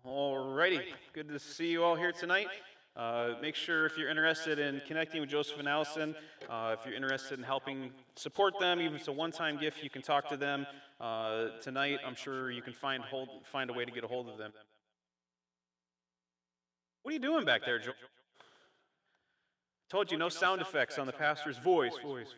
Alrighty, good to see you all here tonight. Make sure if you're interested in connecting with Joseph and Allison, if you're interested in helping support them, even if it's a one-time gift, you can talk to them tonight. I'm sure you can find a way to get a hold of them. What are you doing back there, Joe? Told you no sound effects on the pastor's voice.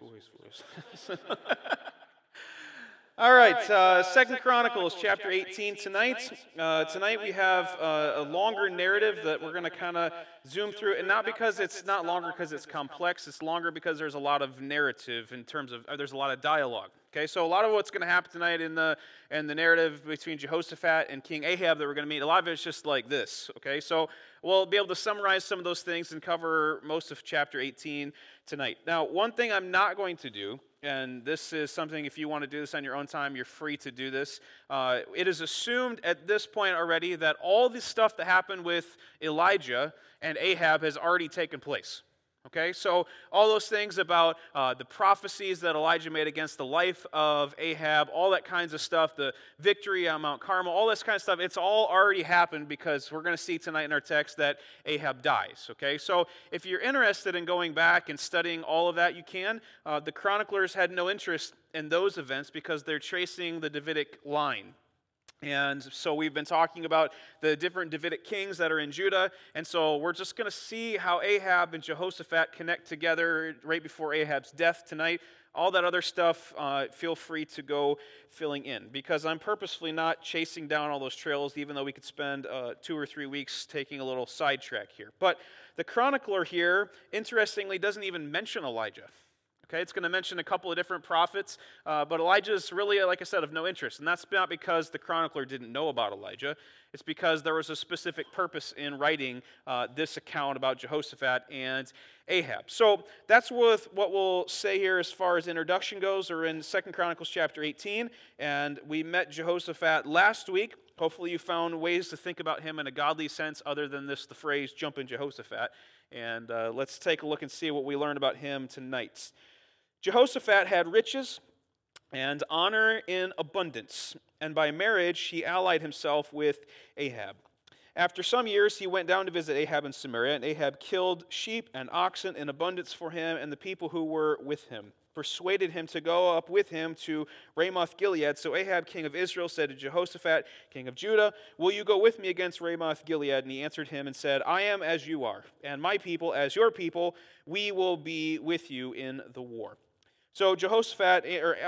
All right, Second Chronicles chapter 18 tonight. Tonight we have a longer narrative that we're going to kind of zoom through, and not because it's not longer because it's complex. It's longer because there's a lot of narrative in terms of there's a lot of dialogue. Okay, so a lot of what's going to happen tonight in the narrative between Jehoshaphat and King Ahab that we're going to meet, a lot of it's just like this. Okay, so we'll be able to summarize some of those things and cover most of chapter 18 tonight. Now, one thing I'm not going to do, and this is something, if you want to do this on your own time, you're free to do this. It is assumed at this point already that all the stuff that happened with Elijah and Ahab has already taken place. Okay, so all those things about the prophecies that Elijah made against the life of Ahab, all that kinds of stuff, the victory on Mount Carmel, all this kind of stuff, it's all already happened because we're going to see tonight in our text that Ahab dies. Okay, so if you're interested in going back and studying all of that, you can. The chroniclers had no interest in those events because they're tracing the Davidic line. And so we've been talking about the different Davidic kings that are in Judah, and so we're just going to see how Ahab and Jehoshaphat connect together right before Ahab's death tonight. All that other stuff, feel free to go filling in, because I'm purposefully not chasing down all those trails, even though we could spend 2 or 3 weeks taking a little sidetrack here. But the chronicler here, interestingly, doesn't even mention Elijah. Okay, it's going to mention a couple of different prophets, but Elijah is really, like I said, of no interest. And that's not because the chronicler didn't know about Elijah. It's because there was a specific purpose in writing this account about Jehoshaphat and Ahab. So that's what we'll say here as far as introduction goes. We're in 2 Chronicles chapter 18, and we met Jehoshaphat last week. Hopefully you found ways to think about him in a godly sense other than the phrase, jump in Jehoshaphat. And let's take a look and see what we learn about him tonight. Jehoshaphat had riches and honor in abundance, and by marriage he allied himself with Ahab. After some years he went down to visit Ahab in Samaria, and Ahab killed sheep and oxen in abundance for him and the people who were with him, persuaded him to go up with him to Ramoth Gilead. So Ahab, king of Israel, said to Jehoshaphat, king of Judah, will you go with me against Ramoth Gilead? And he answered him and said, I am as you are, and my people as your people. We will be with you in the war. So Jehoshaphat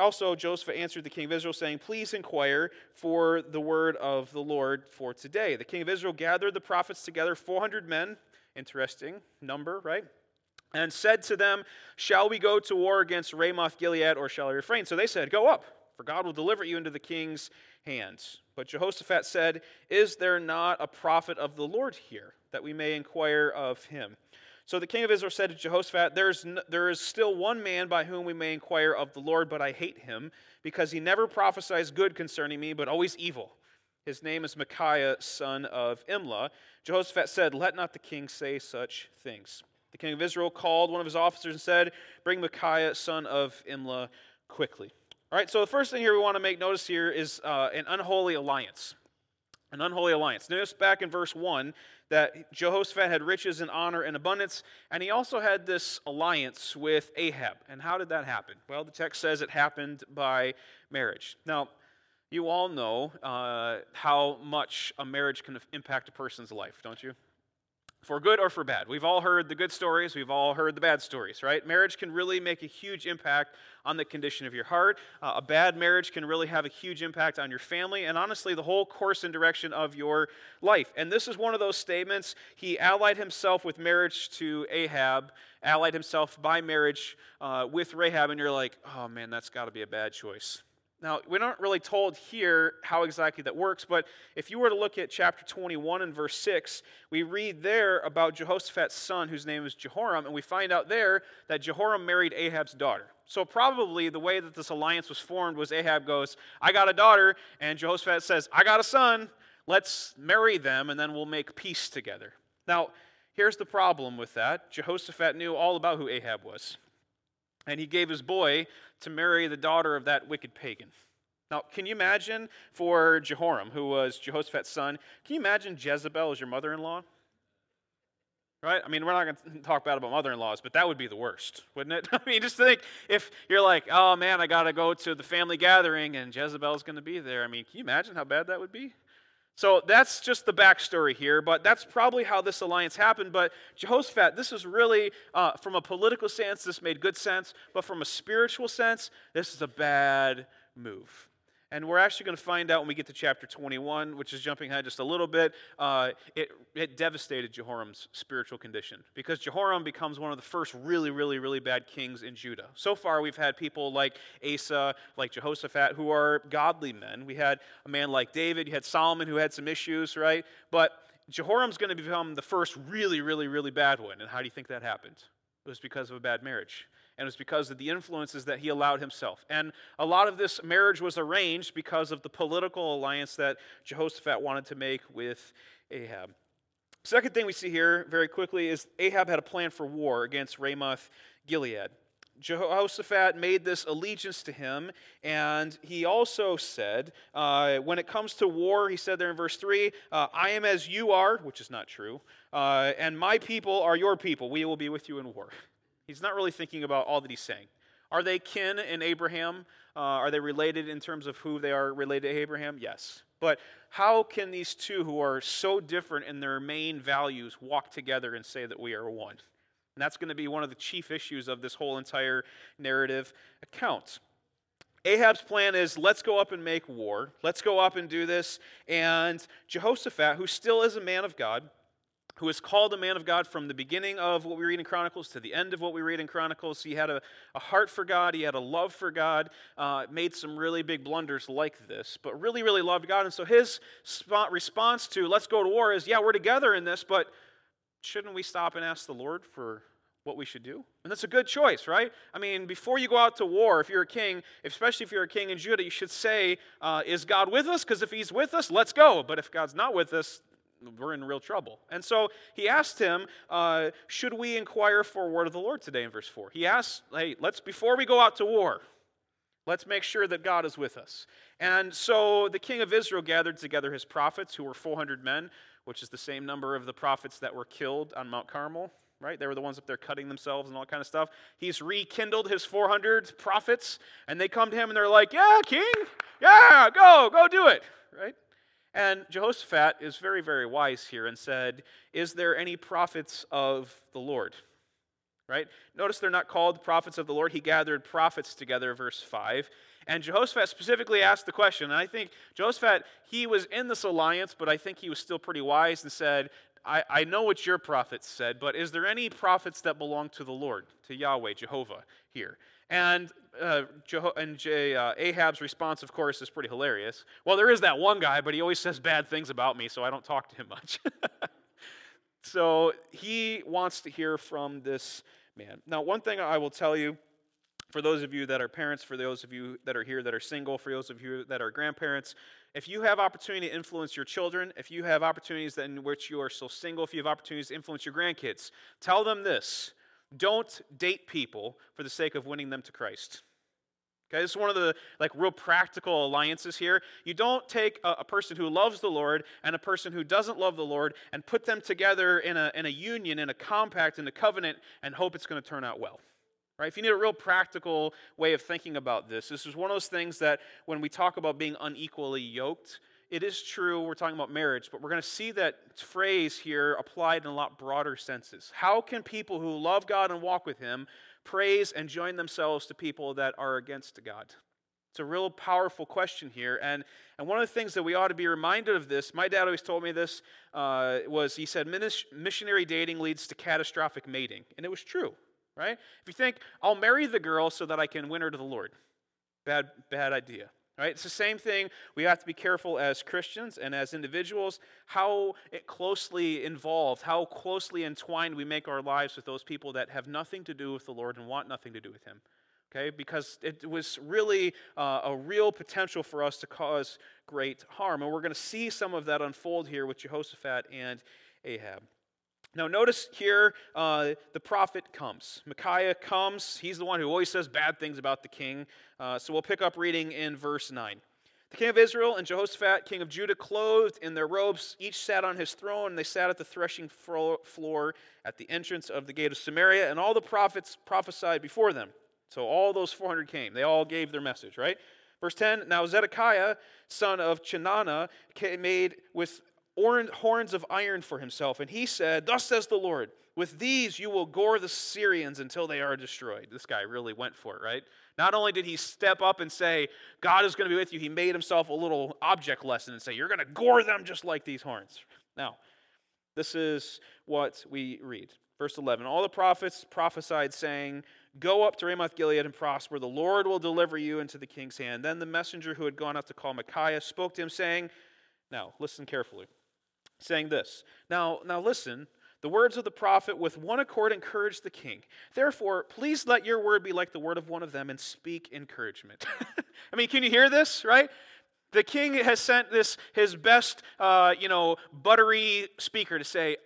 answered the king of Israel, saying, please inquire for the word of the Lord for today. The king of Israel gathered the prophets together, 400 men, interesting number, right? And said to them, shall we go to war against Ramoth Gilead, or shall I refrain? So they said, go up, for God will deliver you into the king's hands. But Jehoshaphat said, is there not a prophet of the Lord here, that we may inquire of him? So the king of Israel said to Jehoshaphat, there is still one man by whom we may inquire of the Lord, but I hate him, because he never prophesies good concerning me, but always evil. His name is Micaiah, son of Imlah. Jehoshaphat said, let not the king say such things. The king of Israel called one of his officers and said, bring Micaiah, son of Imlah, quickly. All right, so the first thing here we want to make notice here is an unholy alliance. An unholy alliance. Notice back in verse 1 that Jehoshaphat had riches and honor and abundance, and he also had this alliance with Ahab. And how did that happen? Well, the text says it happened by marriage. Now, you all know how much a marriage can impact a person's life, don't you? For good or for bad. We've all heard the good stories. We've all heard the bad stories, right? Marriage can really make a huge impact on the condition of your heart. A bad marriage can really have a huge impact on your family and honestly the whole course and direction of your life. And this is one of those statements. He allied himself with marriage to Ahab, allied himself by marriage with Rahab, and you're like, oh man, that's got to be a bad choice. Now, we're not really told here how exactly that works, but if you were to look at chapter 21 and verse 6, we read there about Jehoshaphat's son, whose name is Jehoram, and we find out there that Jehoram married Ahab's daughter. So probably the way that this alliance was formed was Ahab goes, I got a daughter, and Jehoshaphat says, I got a son, let's marry them, and then we'll make peace together. Now, here's the problem with that. Jehoshaphat knew all about who Ahab was. And he gave his boy to marry the daughter of that wicked pagan. Now, can you imagine for Jehoram, who was Jehoshaphat's son, can you imagine Jezebel as your mother-in-law? Right? I mean, we're not going to talk bad about mother-in-laws, but that would be the worst, wouldn't it? I mean, just think if you're like, oh man, I got to go to the family gathering and Jezebel's going to be there. I mean, can you imagine how bad that would be? So that's just the backstory here, but that's probably how this alliance happened. But Jehoshaphat, this is really, from a political sense, this made good sense, but from a spiritual sense, this is a bad move. And we're actually going to find out when we get to chapter 21, which is jumping ahead just a little bit. It devastated Jehoram's spiritual condition because Jehoram becomes one of the first really, really, really bad kings in Judah. So far, we've had people like Asa, like Jehoshaphat, who are godly men. We had a man like David. You had Solomon, who had some issues, right? But Jehoram's going to become the first really, really, really bad one. And how do you think that happened? It was because of a bad marriage. And it was because of the influences that he allowed himself. And a lot of this marriage was arranged because of the political alliance that Jehoshaphat wanted to make with Ahab. Second thing we see here very quickly is Ahab had a plan for war against Ramoth Gilead. Jehoshaphat made this allegiance to him, and he also said, when it comes to war, he said there in verse 3, I am as you are, which is not true, and my people are your people. We will be with you in war. He's not really thinking about all that he's saying. Are they kin in Abraham? Are they related in terms of who they are related to Abraham? Yes. But how can these two who are so different in their main values walk together and say that we are one? And that's going to be one of the chief issues of this whole entire narrative account. Ahab's plan is, let's go up and make war. Let's go up and do this. And Jehoshaphat, who still is a man of God, who is called a man of God from the beginning of what we read in Chronicles to the end of what we read in Chronicles. He had a heart for God. He had a love for God. Made some really big blunders like this, but really, really loved God. And so his response to let's go to war is, yeah, we're together in this, but shouldn't we stop and ask the Lord for what we should do? And that's a good choice, right? I mean, before you go out to war, if you're a king, especially if you're a king in Judah, you should say, is God with us? Because if he's with us, let's go. But if God's not with us, we're in real trouble. And so he asked him, should we inquire for a word of the Lord today in verse 4? He asked, hey, before we go out to war, let's make sure that God is with us. And so the king of Israel gathered together his prophets, who were 400 men, which is the same number of the prophets that were killed on Mount Carmel, right? They were the ones up there cutting themselves and all that kind of stuff. He's rekindled his 400 prophets, and they come to him and they're like, yeah, king, yeah, go do it, right? And Jehoshaphat is very, very wise here and said, is there any prophets of the Lord? Right? Notice they're not called prophets of the Lord. He gathered prophets together, verse 5. And Jehoshaphat specifically asked the question, and I think Jehoshaphat, he was in this alliance, but I think he was still pretty wise and said, I know what your prophets said, but is there any prophets that belong to the Lord, to Yahweh, Jehovah, here? And Ahab's response, of course, is pretty hilarious. Well, there is that one guy, but he always says bad things about me, so I don't talk to him much. So he wants to hear from this man. Now, one thing I will tell you, for those of you that are parents, for those of you that are here that are single, for those of you that are grandparents, if you have opportunity to influence your children, if you have opportunities in which you are still single, if you have opportunities to influence your grandkids, tell them this. Don't date people for the sake of winning them to Christ. Okay, this is one of the real practical alliances here. You don't take a person who loves the Lord and a person who doesn't love the Lord and put them together in a union, in a compact, in a covenant, and hope it's going to turn out well. Right? If you need a real practical way of thinking about this is one of those things that when we talk about being unequally yoked, it is true, we're talking about marriage, but we're going to see that phrase here applied in a lot broader senses. How can people who love God and walk with Him praise and join themselves to people that are against God? It's a real powerful question here, and one of the things that we ought to be reminded of this, my dad always told me this, was he said, missionary dating leads to catastrophic mating, and it was true, right? If you think, I'll marry the girl so that I can win her to the Lord, bad idea. Right? It's the same thing. We have to be careful as Christians and as individuals how closely involved, how closely entwined we make our lives with those people that have nothing to do with the Lord and want nothing to do with Him. Okay? Because it was really a real potential for us to cause great harm. And we're going to see some of that unfold here with Jehoshaphat and Ahab. Now notice here, the prophet comes. Micaiah comes. He's the one who always says bad things about the king. So we'll pick up reading in verse 9. The king of Israel and Jehoshaphat, king of Judah, clothed in their robes, each sat on his throne, and they sat at the threshing floor at the entrance of the gate of Samaria, and all the prophets prophesied before them. So all those 400 came. They all gave their message, right? Verse 10, now Zedekiah, son of Chenaanah, made with horns of iron for himself, and he said, thus says the Lord, with these you will gore the Syrians until they are destroyed. This guy really went for it, right? Not only did he step up and say, God is going to be with you, he made himself a little object lesson and say, you're going to gore them just like these horns. Now, this is what we read. Verse 11, all the prophets prophesied, saying, go up to Ramoth-Gilead and prosper. The Lord will deliver you into the king's hand. Then the messenger who had gone out to call Micaiah spoke to him, saying, now, listen carefully, saying this, Now listen, the words of the prophet with one accord encouraged the king. Therefore, please let your word be like the word of one of them and speak encouragement. I mean, can you hear this, right? The king has sent his best, buttery speaker to say,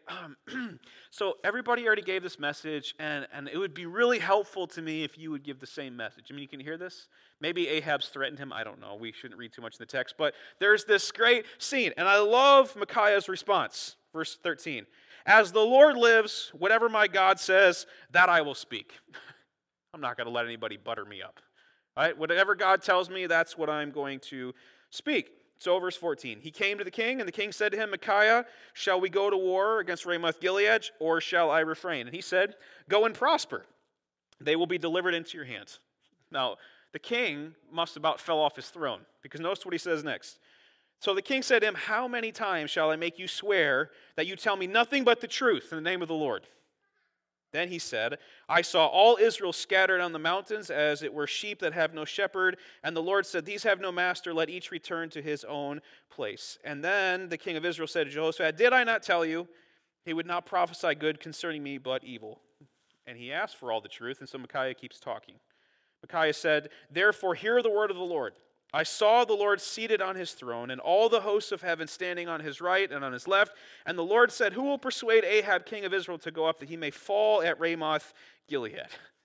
so everybody already gave this message, and it would be really helpful to me if you would give the same message. I mean, you can hear this? Maybe Ahab's threatened him. I don't know. We shouldn't read too much in the text. But there's this great scene, and I love Micaiah's response. Verse 13. As the Lord lives, whatever my God says, that I will speak. I'm not going to let anybody butter me up. All right? Whatever God tells me, that's what I'm going to speak. So verse 14. He came to the king, and the king said to him, Micaiah, shall we go to war against Ramoth-Gilead, or shall I refrain? And he said, go and prosper. They will be delivered into your hands. Now, the king must about fell off his throne, because notice what he says next. So the king said to him, how many times shall I make you swear that you tell me nothing but the truth in the name of the Lord? Then he said, I saw all Israel scattered on the mountains as it were sheep that have no shepherd. And the Lord said, these have no master, let each return to his own place. And then the king of Israel said to Jehoshaphat, did I not tell you he would not prophesy good concerning me but evil? And he asked for all the truth, and so Micaiah keeps talking. Micaiah said, therefore hear the word of the Lord. I saw the Lord seated on his throne, and all the hosts of heaven standing on his right and on his left. And the Lord said, who will persuade Ahab, king of Israel, to go up, that he may fall at Ramoth-Gilead?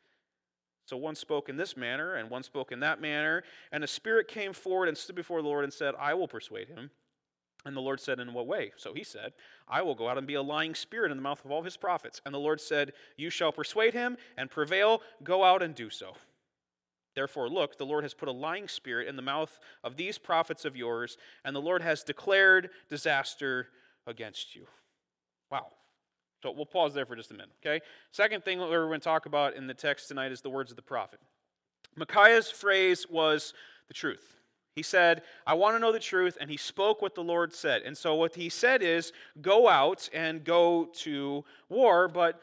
So one spoke in this manner, and one spoke in that manner. And a spirit came forward and stood before the Lord and said, I will persuade him. And the Lord said, in what way? So he said, I will go out and be a lying spirit in the mouth of all his prophets. And the Lord said, you shall persuade him and prevail. Go out and do so. Therefore, look, the Lord has put a lying spirit in the mouth of these prophets of yours, and the Lord has declared disaster against you. Wow. So we'll pause there for just a minute, okay? Second thing that we're going to talk about in the text tonight is the words of the prophet. Micaiah's phrase was the truth. He said, I want to know the truth, and he spoke what the Lord said. And so what he said is, go out and go to war, but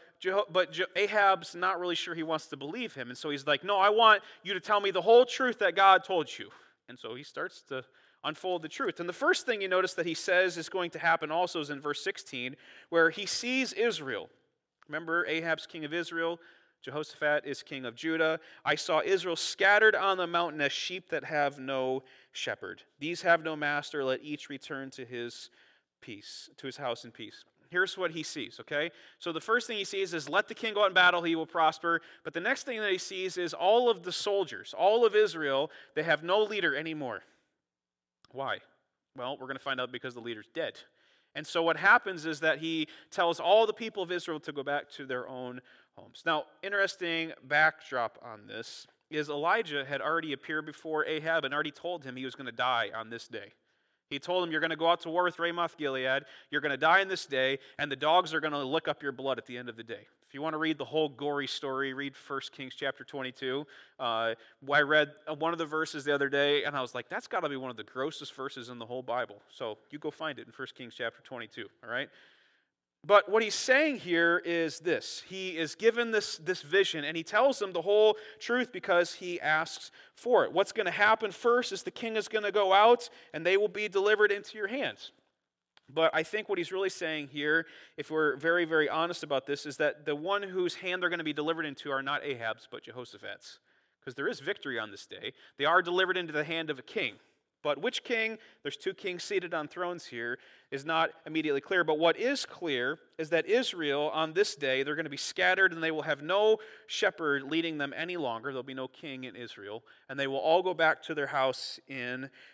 Ahab's not really sure he wants to believe him. And so he's like, no, I want you to tell me the whole truth that God told you. And so he starts to unfold the truth. And the first thing you notice that he says is going to happen also is in verse 16, where he sees Israel. Remember, Ahab's king of Israel, Jehoshaphat is king of Judah. I saw Israel scattered on the mountain as sheep that have no shepherd. These have no master, let each return to his peace, to his house in peace. Here's what he sees, okay? So the first thing he sees is let the king go out in battle, he will prosper. But the next thing that he sees is all of the soldiers, all of Israel, they have no leader anymore. Why? Well, we're going to find out because the leader's dead. And so what happens is that he tells all the people of Israel to go back to their own homes. Now, interesting backdrop on this is Elijah had already appeared before Ahab and already told him he was going to die on this day. He told him, you're going to go out to war with Ramoth-Gilead, you're going to die in this day, and the dogs are going to lick up your blood at the end of the day. If you want to read the whole gory story, read 1 Kings chapter 22. I read one of the verses the other day, and I was like, that's got to be one of the grossest verses in the whole Bible. So you go find it in 1 Kings chapter 22, all right? But what he's saying here is this. He is given this vision, and he tells them the whole truth because he asks for it. What's going to happen first is the king is going to go out, and they will be delivered into your hands. But I think what he's really saying here, if we're very, very honest about this, is that the one whose hand they're going to be delivered into are not Ahab's, but Jehoshaphat's. Because there is victory on this day. They are delivered into the hand of a king. But which king, there's two kings seated on thrones here, is not immediately clear. But what is clear is that Israel, on this day, they're going to be scattered and they will have no shepherd leading them any longer. There'll be no king in Israel. And they will all go back to their house in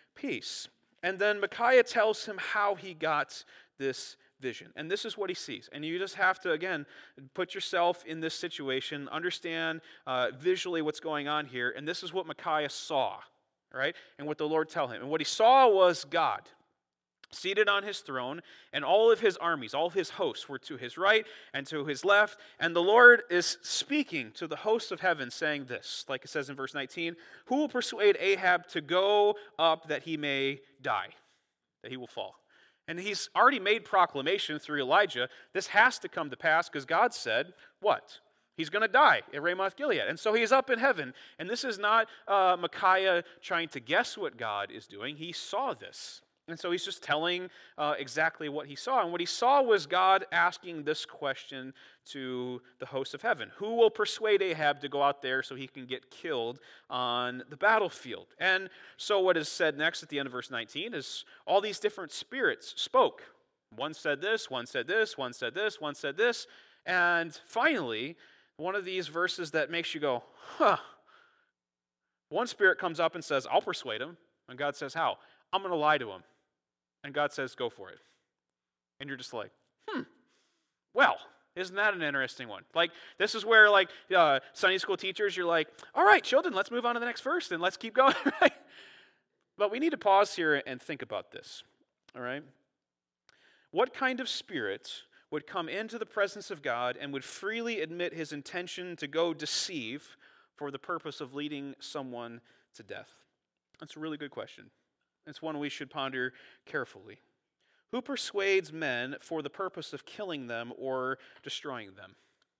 peace. And then Micaiah tells him how he got this vision. And this is what he sees. And you just have to, again, put yourself in this situation, understand visually what's going on here. And this is what Micaiah saw, right? And what the Lord tell him. And what he saw was God seated on his throne, and all of his armies, all of his hosts were to his right and to his left. And the Lord is speaking to the hosts of heaven, saying this, like it says in verse 19, "Who will persuade Ahab to go up that he may die?" That he will fall. And he's already made proclamation through Elijah. This has to come to pass because God said, what? He's going to die at Ramoth Gilead. And so he's up in heaven. And this is not Micaiah trying to guess what God is doing. He saw this. And so he's just telling exactly what he saw. And what he saw was God asking this question to the hosts of heaven. Who will persuade Ahab to go out there so he can get killed on the battlefield? And so what is said next at the end of verse 19 is all these different spirits spoke. One said this, one said this, one said this, one said this. And finally, one of these verses that makes you go, huh. One spirit comes up and says, I'll persuade him. And God says, how? I'm going to lie to him. And God says, go for it. And you're just like, well, isn't that an interesting one? Like, this is where, like, Sunday school teachers, you're like, all right, children, let's move on to the next verse and let's keep going, right? But we need to pause here and think about this, all right? What kind of spirit would come into the presence of God and would freely admit his intention to go deceive for the purpose of leading someone to death? That's a really good question. It's one we should ponder carefully. Who persuades men for the purpose of killing them or destroying them?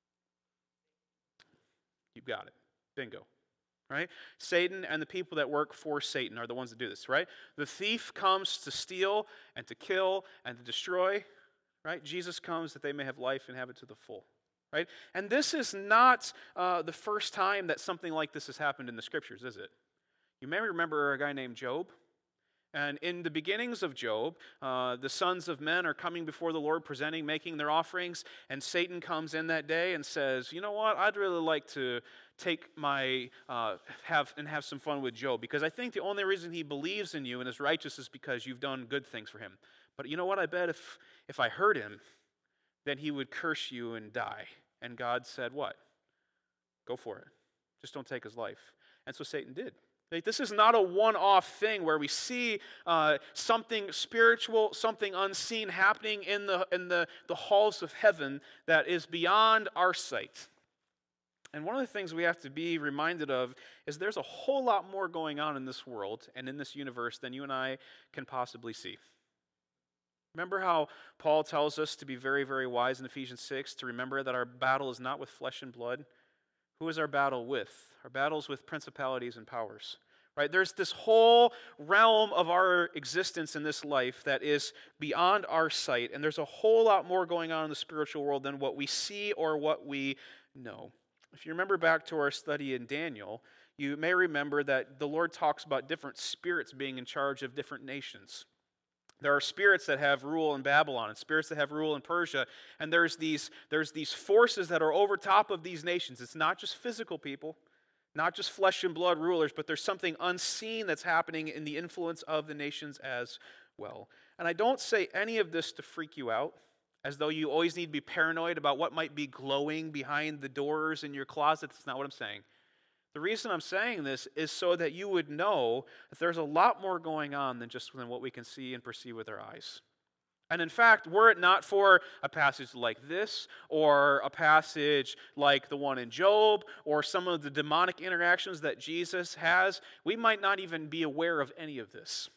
You've got it. Bingo. Right? Satan and the people that work for Satan are the ones that do this, right? The thief comes to steal and to kill and to destroy, right? Jesus comes that they may have life and have it to the full, right? And this is not the first time that something like this has happened in the scriptures, is it? You may remember a guy named Job. And in the beginnings of Job, the sons of men are coming before the Lord, presenting, making their offerings, and Satan comes in that day and says, you know what, I'd really like to take have some fun with Job, because I think the only reason he believes in you and is righteous is because you've done good things for him. But you know what, I bet if I hurt him, then he would curse you and die. And God said, what? Go for it. Just don't take his life. And so Satan did. Like, this is not a one-off thing where we see something spiritual, something unseen happening in the halls of heaven that is beyond our sight. And one of the things we have to be reminded of is there's a whole lot more going on in this world and in this universe than you and I can possibly see. Remember how Paul tells us to be very, very wise in Ephesians 6, to remember that our battle is not with flesh and blood. Who is our battle with? Our battle's with principalities and powers. Right? There's this whole realm of our existence in this life that is beyond our sight, and there's a whole lot more going on in the spiritual world than what we see or what we know. If you remember back to our study in Daniel, you may remember that the Lord talks about different spirits being in charge of different nations. There are spirits that have rule in Babylon and spirits that have rule in Persia. And there's these forces that are over top of these nations. It's not just physical people, not just flesh and blood rulers, but there's something unseen that's happening in the influence of the nations as well. And I don't say any of this to freak you out, as though you always need to be paranoid about what might be glowing behind the doors in your closet. That's not what I'm saying. The reason I'm saying this is so that you would know that there's a lot more going on than what we can see and perceive with our eyes. And in fact, were it not for a passage like this, or a passage like the one in Job, or some of the demonic interactions that Jesus has, we might not even be aware of any of this.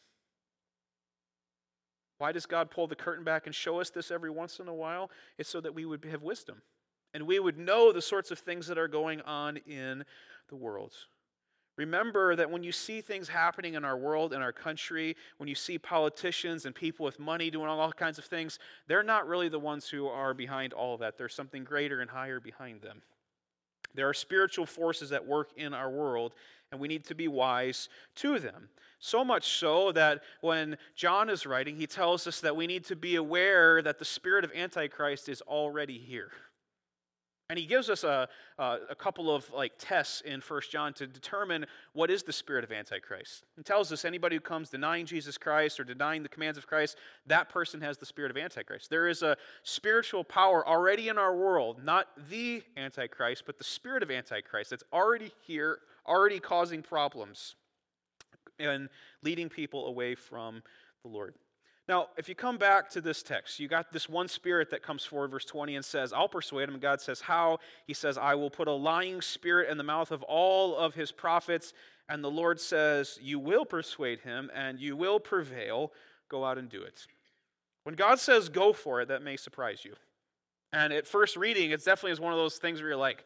Why does God pull the curtain back and show us this every once in a while? It's so that we would have wisdom, and we would know the sorts of things that are going on in the world. Remember that when you see things happening in our world, in our country, when you see politicians and people with money doing all kinds of things, they're not really the ones who are behind all of that. There's something greater and higher behind them. There are spiritual forces at work in our world, and we need to be wise to them. So much so that when John is writing, he tells us that we need to be aware that the spirit of Antichrist is already here. And he gives us a couple of tests in 1 John to determine what is the spirit of Antichrist. He tells us anybody who comes denying Jesus Christ or denying the commands of Christ, that person has the spirit of Antichrist. There is a spiritual power already in our world, not the Antichrist, but the spirit of Antichrist that's already here, already causing problems and leading people away from the Lord. Now, if you come back to this text, you got this one spirit that comes forward, verse 20, and says, I'll persuade him. And God says, how? He says, I will put a lying spirit in the mouth of all of his prophets. And the Lord says, you will persuade him and you will prevail. Go out and do it. When God says go for it, that may surprise you. And at first reading, it definitely is one of those things where you're like,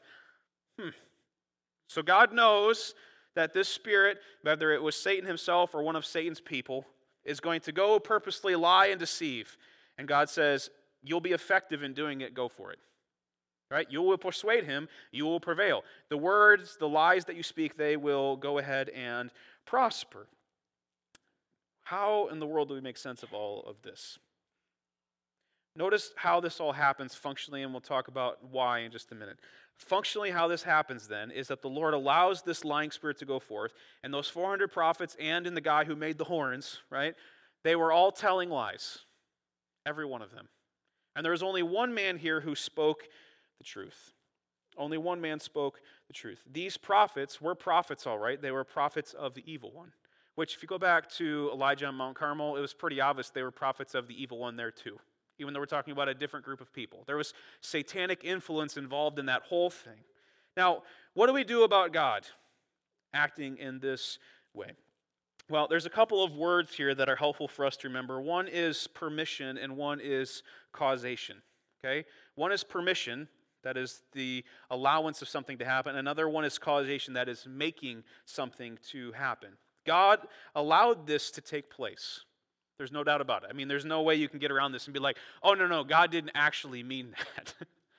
So God knows that this spirit, whether it was Satan himself or one of Satan's people, is going to go purposely lie and deceive. And God says, you'll be effective in doing it, go for it. Right? You will persuade him, you will prevail. The words, the lies that you speak, they will go ahead and prosper. How in the world do we make sense of all of this? Notice how this all happens functionally, and we'll talk about why in just a minute. Functionally, how this happens then is that the Lord allows this lying spirit to go forth, and those 400 prophets and in the guy who made the horns, right, they were all telling lies, every one of them. And there was only one man here who spoke the truth. Only one man spoke the truth. These prophets were prophets, all right. They were prophets of the evil one, which if you go back to Elijah on Mount Carmel, it was pretty obvious they were prophets of the evil one there too. Even though we're talking about a different group of people. There was satanic influence involved in that whole thing. Now, what do we do about God acting in this way? Well, there's a couple of words here that are helpful for us to remember. One is permission and one is causation. Okay? One is permission, that is the allowance of something to happen. Another one is causation, that is making something to happen. God allowed this to take place. There's no doubt about it. I mean, there's no way you can get around this and be like, oh, no, God didn't actually mean that.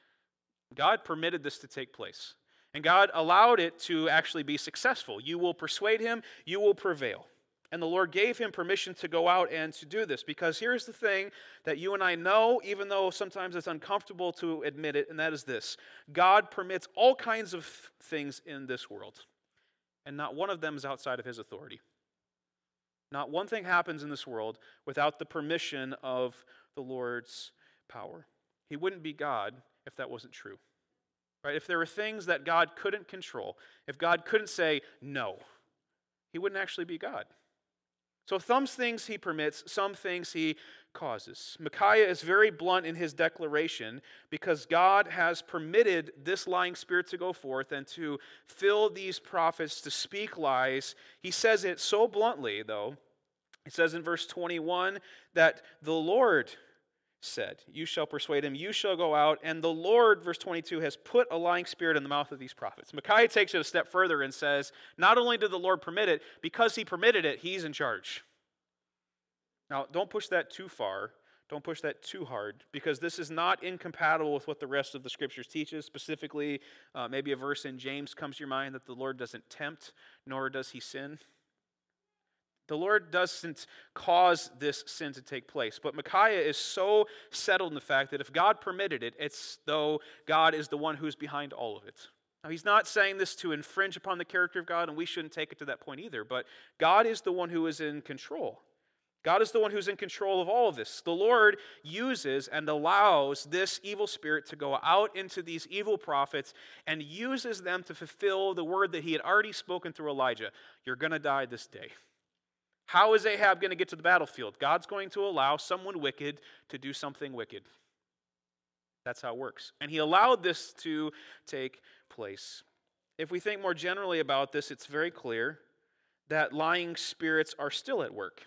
God permitted this to take place. And God allowed it to actually be successful. You will persuade him, you will prevail. And the Lord gave him permission to go out and to do this. Because here's the thing that you and I know, even though sometimes it's uncomfortable to admit it, and that is this. God permits all kinds of things in this world. And not one of them is outside of his authority. Not one thing happens in this world without the permission of the Lord's power. He wouldn't be God if that wasn't true. Right? If there were things that God couldn't control, if God couldn't say no, he wouldn't actually be God. So some things he permits, some things he causes. Micaiah is very blunt in his declaration because God has permitted this lying spirit to go forth and to fill these prophets to speak lies. He says it so bluntly, though. It says in verse 21 that the Lord said, you shall persuade him, you shall go out, and the Lord, verse 22, has put a lying spirit in the mouth of these prophets. Micaiah takes it a step further and says, not only did the Lord permit it, because he permitted it, he's in charge. Now, don't push that too far. Don't push that too hard, because this is not incompatible with what the rest of the Scriptures teaches. Specifically, maybe a verse in James comes to your mind that the Lord doesn't tempt, nor does he sin. The Lord doesn't cause this sin to take place. But Micaiah is so settled in the fact that if God permitted it, it's though God is the one who's behind all of it. Now, he's not saying this to infringe upon the character of God, and we shouldn't take it to that point either. But God is the one who is in control. God is the one who's in control of all of this. The Lord uses and allows this evil spirit to go out into these evil prophets and uses them to fulfill the word that he had already spoken through Elijah. You're going to die this day. How is Ahab going to get to the battlefield? God's going to allow someone wicked to do something wicked. That's how it works. And he allowed this to take place. If we think more generally about this, it's very clear that lying spirits are still at work.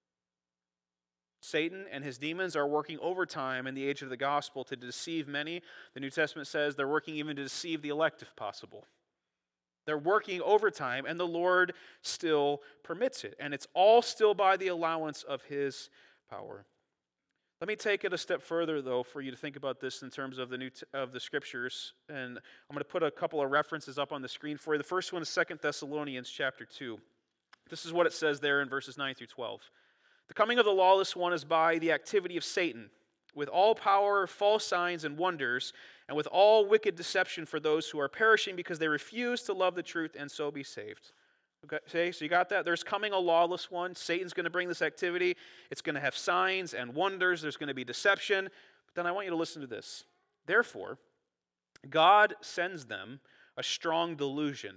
Satan and his demons are working overtime in the age of the gospel to deceive many. The New Testament says they're working even to deceive the elect if possible. They're working overtime, and the Lord still permits it. And it's all still by the allowance of his power. Let me take it a step further, though, for you to think about this in terms of the Scriptures. And I'm going to put a couple of references up on the screen for you. The first one is 2 Thessalonians chapter 2. This is what it says there in verses 9 through 12. The coming of the lawless one is by the activity of Satan, with all power, false signs, and wonders, and with all wicked deception for those who are perishing because they refuse to love the truth and so be saved. Okay, so you got that? There's coming a lawless one. Satan's going to bring this activity. It's going to have signs and wonders. There's going to be deception. But then I want you to listen to this. Therefore, God sends them a strong delusion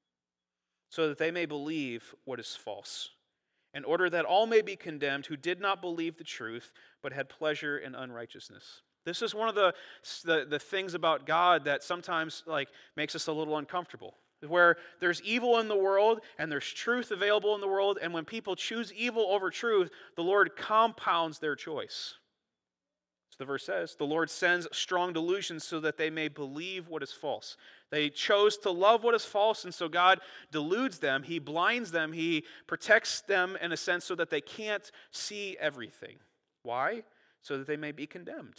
so that they may believe what is false, in order that all may be condemned who did not believe the truth but had pleasure in unrighteousness. This is one of the things about God that sometimes makes us a little uncomfortable. Where there's evil in the world and there's truth available in the world, and when people choose evil over truth, the Lord compounds their choice. So the verse says, the Lord sends strong delusions so that they may believe what is false. They chose to love what is false, and so God deludes them. He blinds them. He protects them in a sense so that they can't see everything. Why? So that they may be condemned.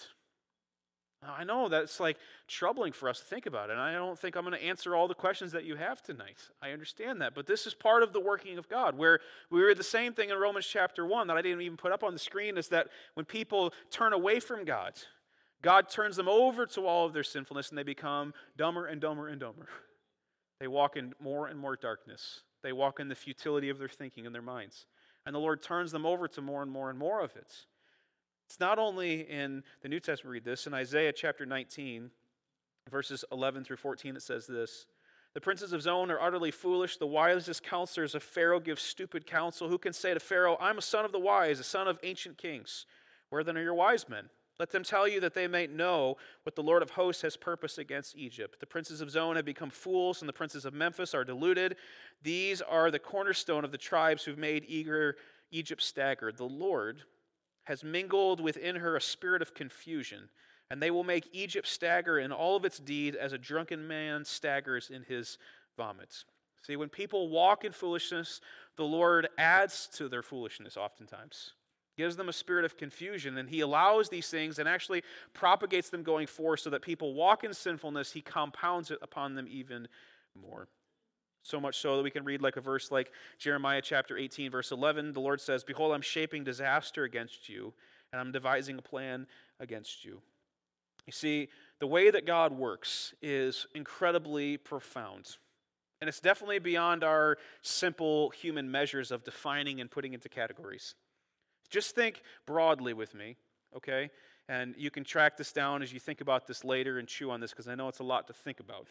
I know that's troubling for us to think about it, and I don't think I'm going to answer all the questions that you have tonight. I understand that, but this is part of the working of God, where we read the same thing in Romans chapter 1 that I didn't even put up on the screen, is that when people turn away from God, God turns them over to all of their sinfulness, and they become dumber and dumber and dumber. They walk in more and more darkness. They walk in the futility of their thinking in their minds, and the Lord turns them over to more and more and more of it. It's not only in the New Testament, read this. In Isaiah chapter 19, verses 11 through 14, it says this. The princes of Zon are utterly foolish. The wisest counselors of Pharaoh give stupid counsel. Who can say to Pharaoh, I'm a son of the wise, a son of ancient kings? Where then are your wise men? Let them tell you that they may know what the Lord of hosts has purposed against Egypt. The princes of Zon have become fools, and the princes of Memphis are deluded. These are the cornerstone of the tribes who've made Egypt stagger. The Lord has mingled within her a spirit of confusion, and they will make Egypt stagger in all of its deed as a drunken man staggers in his vomit. See, when people walk in foolishness, the Lord adds to their foolishness oftentimes. Gives them a spirit of confusion, and he allows these things and actually propagates them going forward so that people walk in sinfulness. He compounds it upon them even more. So much so that we can read a verse like Jeremiah chapter 18, verse 11. The Lord says, behold, I'm shaping disaster against you, and I'm devising a plan against you. You see, the way that God works is incredibly profound. And it's definitely beyond our simple human measures of defining and putting into categories. Just think broadly with me, okay? And you can track this down as you think about this later and chew on this, because I know it's a lot to think about.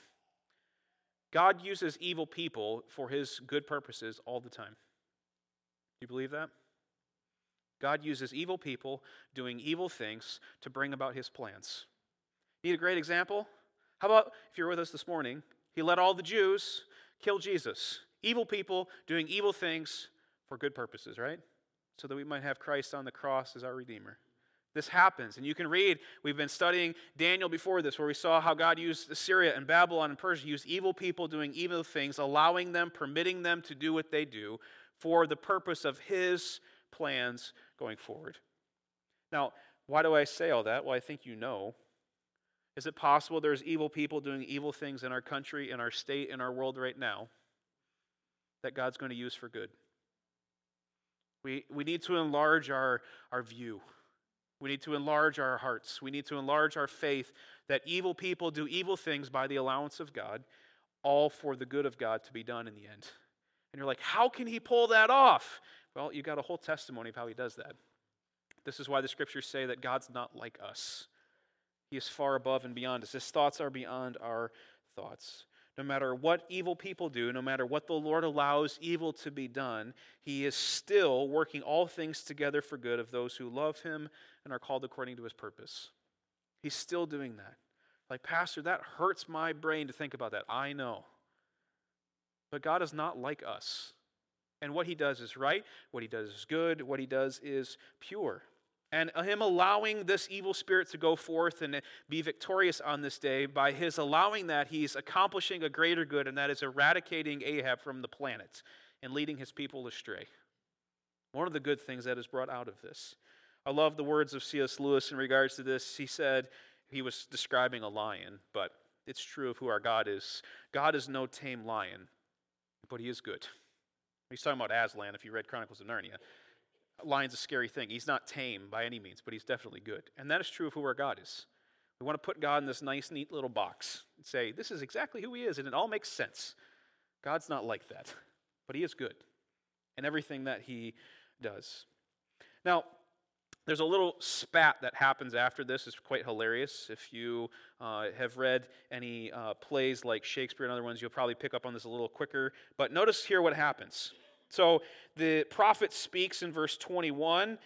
God uses evil people for his good purposes all the time. Do you believe that? God uses evil people doing evil things to bring about his plans. Need a great example? How about, if you're with us this morning, he let all the Jews kill Jesus. Evil people doing evil things for good purposes, right? So that we might have Christ on the cross as our Redeemer. This happens, and you can read, we've been studying Daniel before this, where we saw how God used Assyria and Babylon and Persia, used evil people doing evil things, allowing them, permitting them to do what they do for the purpose of his plans going forward. Now, why do I say all that? Well, I think you know. Is it possible there's evil people doing evil things in our country, in our state, in our world right now that God's going to use for good? We need to enlarge our view. We need to enlarge our hearts. We need to enlarge our faith that evil people do evil things by the allowance of God, all for the good of God to be done in the end. And you're like, how can he pull that off? Well, you got a whole testimony of how he does that. This is why the scriptures say that God's not like us. He is far above and beyond us. His thoughts are beyond our thoughts. No matter what evil people do, no matter what the Lord allows evil to be done, he is still working all things together for good of those who love him and are called according to his purpose. He's still doing that. Like, Pastor, that hurts my brain to think about that. I know. But God is not like us. And what he does is right. What he does is good. What he does is pure. And him allowing this evil spirit to go forth and be victorious on this day, by his allowing that, he's accomplishing a greater good, and that is eradicating Ahab from the planet and leading his people astray. One of the good things that is brought out of this. I love the words of C.S. Lewis in regards to this. He said he was describing a lion, but it's true of who our God is. God is no tame lion, but he is good. He's talking about Aslan, if you read Chronicles of Narnia. line's a scary thing. He's not tame by any means, but he's definitely good. And that is true of who our God is. We want to put God in this nice, neat little box and say, this is exactly who he is, and it all makes sense. God's not like that, but he is good in everything that he does. Now, there's a little spat that happens after this. It's quite hilarious. If you have read any plays like Shakespeare and other ones, you'll probably pick up on this a little quicker. But notice here what happens. So the prophet speaks in verse 21,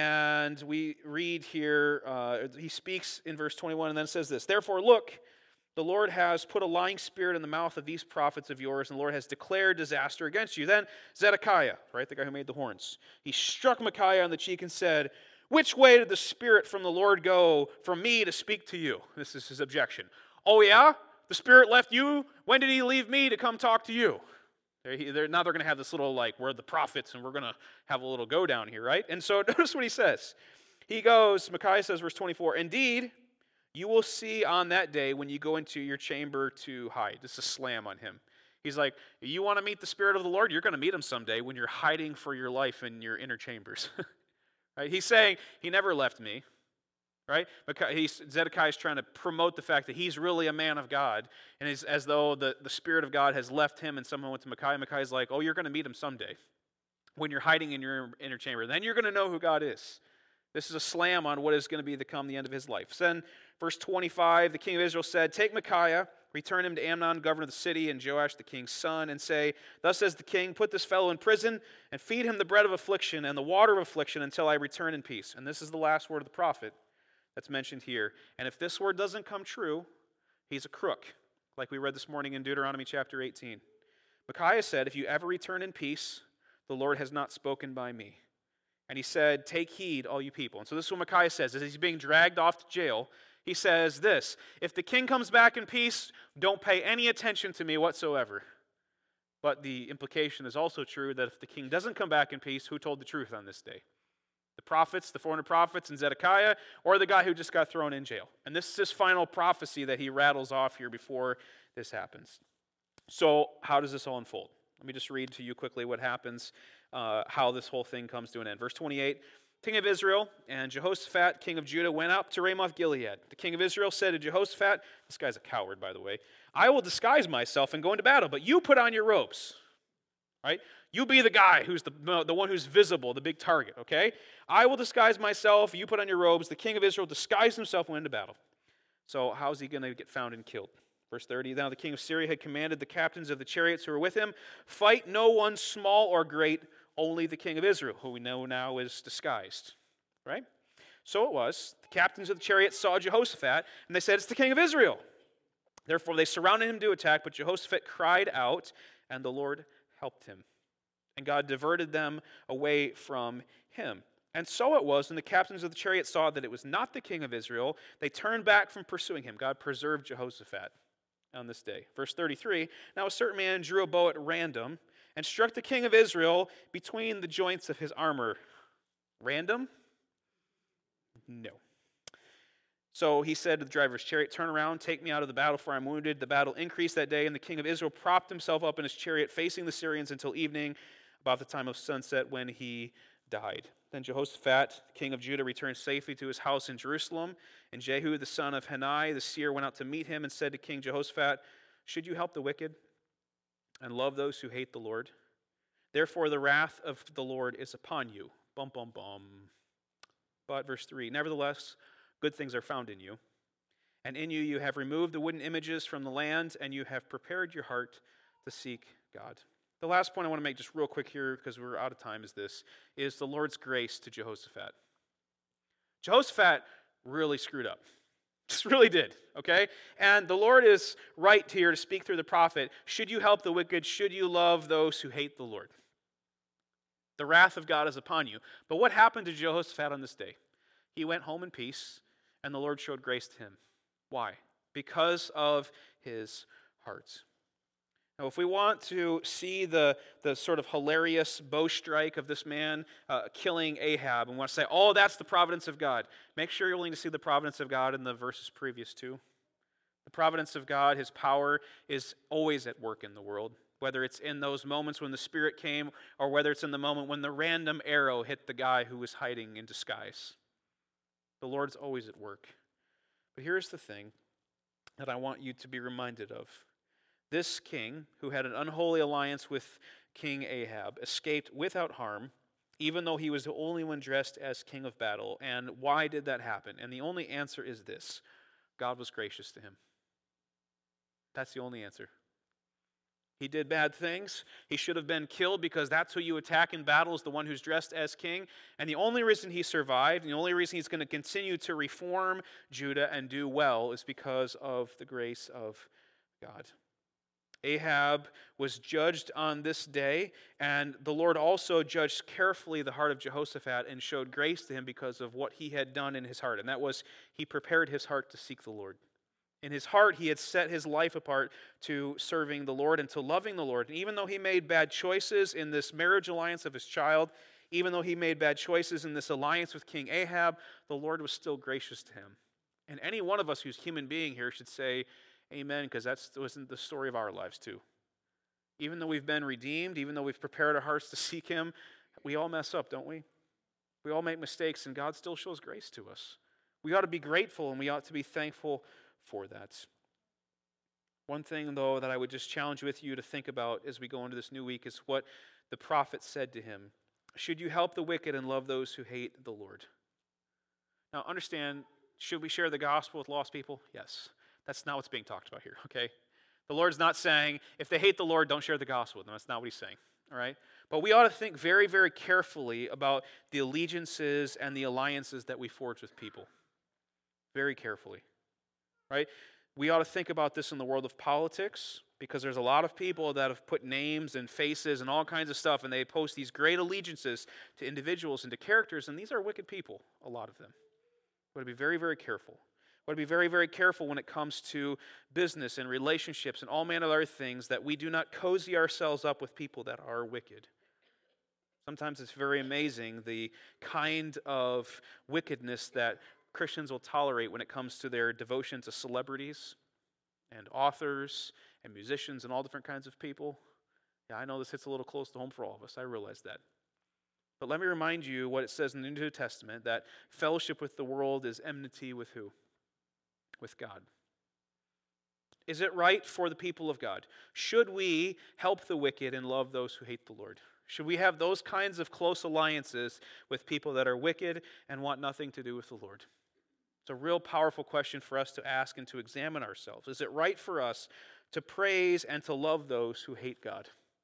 and we read here, he speaks in verse 21 and then says this, "Therefore, look, the Lord has put a lying spirit in the mouth of these prophets of yours, and the Lord has declared disaster against you." Then Zedekiah, right, the guy who made the horns, he struck Micaiah on the cheek and said, "Which way did the Spirit from the Lord go from me to speak to you?" This is his objection. "Oh yeah? The Spirit left you? When did he leave me to come talk to you?" Now they're going to have this little, like, we're the prophets and we're going to have a little go down here, right? And so notice what he says. He goes, Micaiah says, verse 24, "Indeed, you will see on that day when you go into your chamber to hide." This is a slam on him. He's like, you want to meet the Spirit of the Lord? You're going to meet him someday when you're hiding for your life in your inner chambers. Right? He's saying, he never left me. Right? Zedekiah is trying to promote the fact that he's really a man of God, and it's as though the Spirit of God has left him and someone went to Micaiah. Micaiah's like, oh, you're going to meet him someday when you're hiding in your inner chamber. Then you're going to know who God is. This is a slam on what is going to become the end of his life. So then, verse 25, the king of Israel said, "Take Micaiah, return him to Amnon, governor of the city, and Joash, the king's son, and say, thus says the king, put this fellow in prison, and feed him the bread of affliction and the water of affliction until I return in peace." And this is the last word of the prophet that's mentioned here. And if this word doesn't come true, he's a crook, like we read this morning in Deuteronomy chapter 18. Micaiah said, "If you ever return in peace, the Lord has not spoken by me." And he said, "Take heed, all you people." And so this is what Micaiah says. As he's being dragged off to jail, he says this, "If the king comes back in peace, don't pay any attention to me whatsoever." But the implication is also true that if the king doesn't come back in peace, who told the truth on this day? The prophets, the 400 prophets, and Zedekiah, or the guy who just got thrown in jail? And this is his final prophecy that he rattles off here before this happens. So how does this all unfold? Let me just read to you quickly what happens, how this whole thing comes to an end. Verse 28, "King of Israel and Jehoshaphat, king of Judah, went up to Ramoth Gilead. The king of Israel said to Jehoshaphat," this guy's a coward, by the way, "I will disguise myself and go into battle, but you put on your robes." Right? You be the guy who's the one who's visible, the big target, okay? "I will disguise myself, you put on your robes." The king of Israel disguised himself and went into battle. So how's he going to get found and killed? Verse 30, "Now the king of Syria had commanded the captains of the chariots who were with him, fight no one small or great, only the king of Israel, who we know now is disguised." Right? So it was. The captains of the chariots saw Jehoshaphat, and they said, "It's the king of Israel." Therefore they surrounded him to attack, but Jehoshaphat cried out, and the Lord helped him. And God diverted them away from him. And so it was, when the captains of the chariots saw that it was not the king of Israel, they turned back from pursuing him. God preserved Jehoshaphat on this day. Verse 33, "Now a certain man drew a bow at random and struck the king of Israel between the joints of his armor." Random? No. "So he said to the driver of his chariot, 'Turn around, take me out of the battle, for I am wounded.' The battle increased that day, and the king of Israel propped himself up in his chariot, facing the Syrians until evening, about the time of sunset, when he died. Then Jehoshaphat, king of Judah, returned safely to his house in Jerusalem. And Jehu, the son of Hanani, the seer, went out to meet him and said to King Jehoshaphat, 'Should you help the wicked and love those who hate the Lord? Therefore the wrath of the Lord is upon you.'" Bum, bum, bum. But verse 3, "Nevertheless, good things are found in you. And in you you have removed the wooden images from the land, and you have prepared your heart to seek God." The last point I want to make just real quick here, because we're out of time, is the Lord's grace to Jehoshaphat. Jehoshaphat really screwed up. Just really did, okay? And the Lord is right here to speak through the prophet. Should you help the wicked? Should you love those who hate the Lord? The wrath of God is upon you. But what happened to Jehoshaphat on this day? He went home in peace, and the Lord showed grace to him. Why? Because of his heart. Now, if we want to see the sort of hilarious bow strike of this man killing Ahab, and want to say, oh, that's the providence of God, make sure you're willing to see the providence of God in the verses previous to. The providence of God, his power, is always at work in the world. whether it's in those moments when the Spirit came or whether it's in the moment when the random arrow hit the guy who was hiding in disguise. The Lord's always at work. But here's the thing that I want you to be reminded of. This king, who had an unholy alliance with King Ahab, escaped without harm, even though he was the only one dressed as king of battle. And why did that happen? And the only answer is this: God was gracious to him. That's the only answer. He did bad things. He should have been killed because that's who you attack in battle, is the one who's dressed as king. And the only reason he survived, and the only reason he's going to continue to reform Judah and do well, is because of the grace of God. Ahab was judged on this day, and the Lord also judged carefully the heart of Jehoshaphat and showed grace to him because of what he had done in his heart. And that was, he prepared his heart to seek the Lord. In his heart, he had set his life apart to serving the Lord and to loving the Lord. And even though he made bad choices in this marriage alliance of his child, even though he made bad choices in this alliance with King Ahab, the Lord was still gracious to him. And any one of us who's a human being here should say amen, because that wasn't the story of our lives too. Even though we've been redeemed, even though we've prepared our hearts to seek him, we all mess up, don't we? We all make mistakes, and God still shows grace to us. We ought to be grateful, and we ought to be thankful for that. One thing, though, that I would just challenge with you to think about as we go into this new week is what the prophet said to him. Should you help the wicked and love those who hate the Lord? Now, understand, should we share the gospel with lost people? Yes. That's not what's being talked about here, okay? The Lord's not saying, if they hate the Lord, don't share the gospel with them. That's not what he's saying, all right? But we ought to think very, very carefully about the allegiances and the alliances that we forge with people. Very carefully. Right? We ought to think about this in the world of politics, because there's a lot of people that have put names and faces and all kinds of stuff, and they post these great allegiances to individuals and to characters, and these are wicked people, a lot of them. We ought to be very, very careful. We ought to be very, very careful when it comes to business and relationships and all manner of other things, that we do not cozy ourselves up with people that are wicked. Sometimes it's very amazing the kind of wickedness that Christians will tolerate when it comes to their devotion to celebrities and authors and musicians and all different kinds of people. Yeah, I know this hits a little close to home for all of us. I realize that. But let me remind you what it says in the New Testament, that fellowship with the world is enmity with who? With God. Is it right for the people of God? Should we help the wicked and love those who hate the Lord? Should we have those kinds of close alliances with people that are wicked and want nothing to do with the Lord? It's a real powerful question for us to ask and to examine ourselves. Is it right for us to praise and to love those who hate God?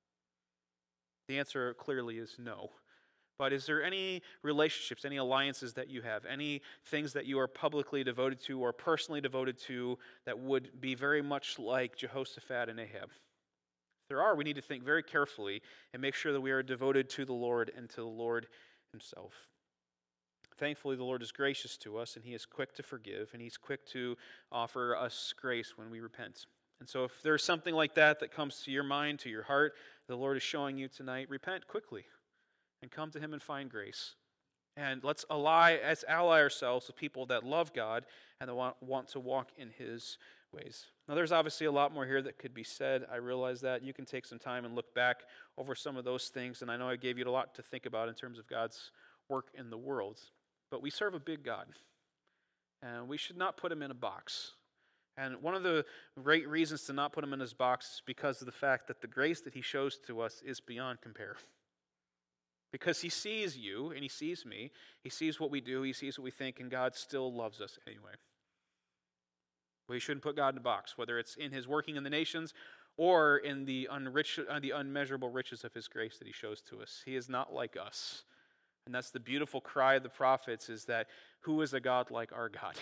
The answer clearly is no. But is there any relationships, any alliances that you have, any things that you are publicly devoted to or personally devoted to that would be very much like Jehoshaphat and Ahab? If there are, we need to think very carefully and make sure that we are devoted to the Lord and to the Lord himself. Thankfully, the Lord is gracious to us, and he is quick to forgive, and he's quick to offer us grace when we repent. And so if there's something like that that comes to your mind, to your heart, the Lord is showing you tonight, repent quickly and come to him and find grace. And let's ally ourselves with people that love God and that want to walk in his ways. Now, there's obviously a lot more here that could be said. I realize that. You can take some time and look back over some of those things, and I know I gave you a lot to think about in terms of God's work in the world. But we serve a big God, and we should not put him in a box. And one of the great reasons to not put him in his box is because of the fact that the grace that he shows to us is beyond compare. Because he sees you, and he sees me, he sees what we do, he sees what we think, and God still loves us anyway. We shouldn't put God in a box, whether it's in his working in the nations or in the unmeasurable riches of his grace that he shows to us. He is not like us. And that's the beautiful cry of the prophets, is that who is a God like our God?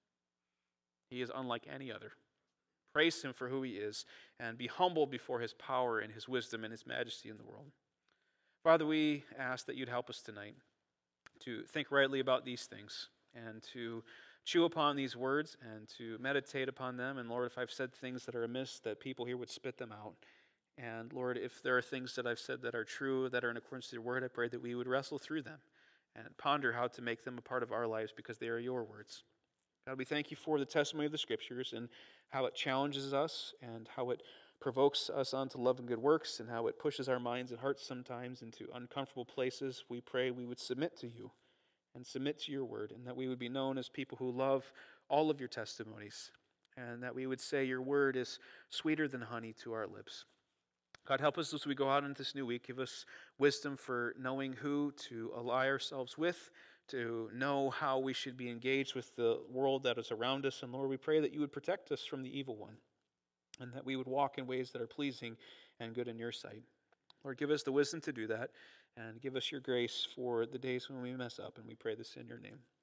He is unlike any other. Praise him for who he is, and be humbled before his power and his wisdom and his majesty in the world. Father, we ask that you'd help us tonight to think rightly about these things and to chew upon these words and to meditate upon them. And Lord, if I've said things that are amiss, that people here would spit them out. And Lord, if there are things that I've said that are true, that are in accordance to your word, I pray that we would wrestle through them and ponder how to make them a part of our lives, because they are your words. God, we thank you for the testimony of the Scriptures and how it challenges us and how it provokes us onto love and good works, and how it pushes our minds and hearts sometimes into uncomfortable places, we pray we would submit to you and submit to your word, and that we would be known as people who love all of your testimonies, and that we would say your word is sweeter than honey to our lips. God, help us as we go out into this new week. Give us wisdom for knowing who to ally ourselves with, to know how we should be engaged with the world that is around us. And Lord, we pray that you would protect us from the evil one, and that we would walk in ways that are pleasing and good in your sight. Lord, give us the wisdom to do that, and give us your grace for the days when we mess up, and we pray this in your name.